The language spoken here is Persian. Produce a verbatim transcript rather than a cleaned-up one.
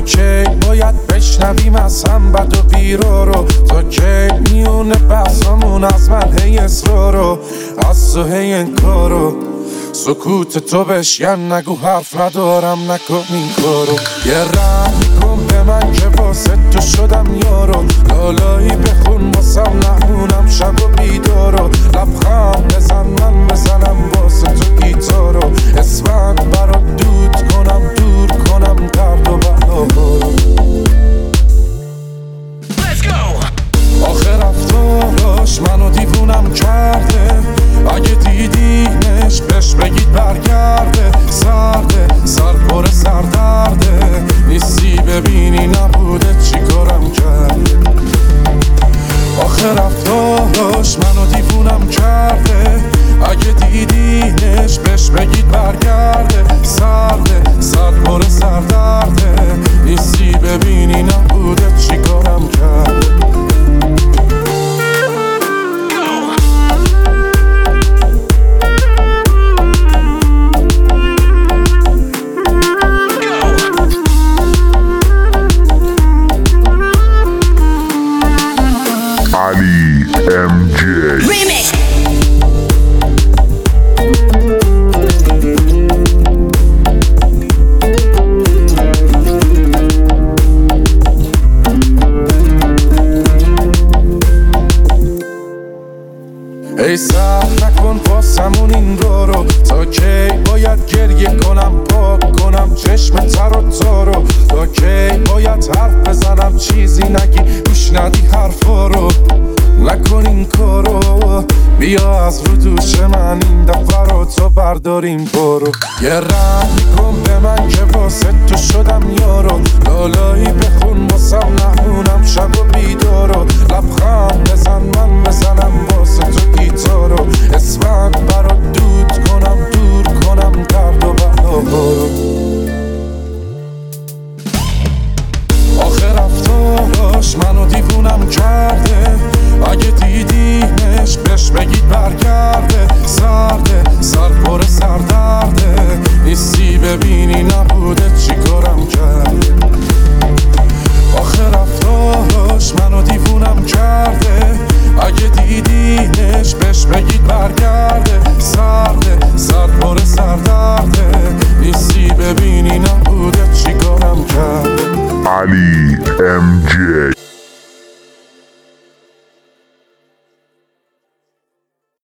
کی باید بشنویم از هم بد و بیرا رو؟ تا کی میونه بحثامون از من هی اصرارو، از تو هی انکارو؟ سکوت تو بشین نگو حرف ندارم نکن این کارو. یه رحم کن به من که واسه تو شدم یارو، لالایی بخون واسم نهونم شب و بیدارو. لبخند بزن من بزنم واسه تو گیتارو، اسمت برات دود کنم دور کنم درد و بلا. آخه رفتاراش منو دیوونم کرده، اگه دیدینش بهش بگید برگرده. سرده سر پر سردرده، نیستی ببینی نبوده چی کارم کرده. آخه رفتاراش منو دیوونم کرده، اگه دیدینش بهش بگید برگرده. سرده سر پر سردرده، نیستی ببینی نبوده چی کارم کرده. Ali ام جی Remix. ای سهر نکن پاسمون این رو، تا کی باید گریه کنم پاک کنم چشم تر و تارو؟ تا کی باید حرف بزنم چیزی نگی گوش ندی حرفا رو؟ نکن این کارو، بیا از رو دوش من این دفعه رو تا برداریم برو. یه رحم کن به من که واسه تو شدم یارو، لالایی بخون واسم نهونم شب و بیدارو. لبخند بزن من بزنم واسه تو گیتارو، اسمت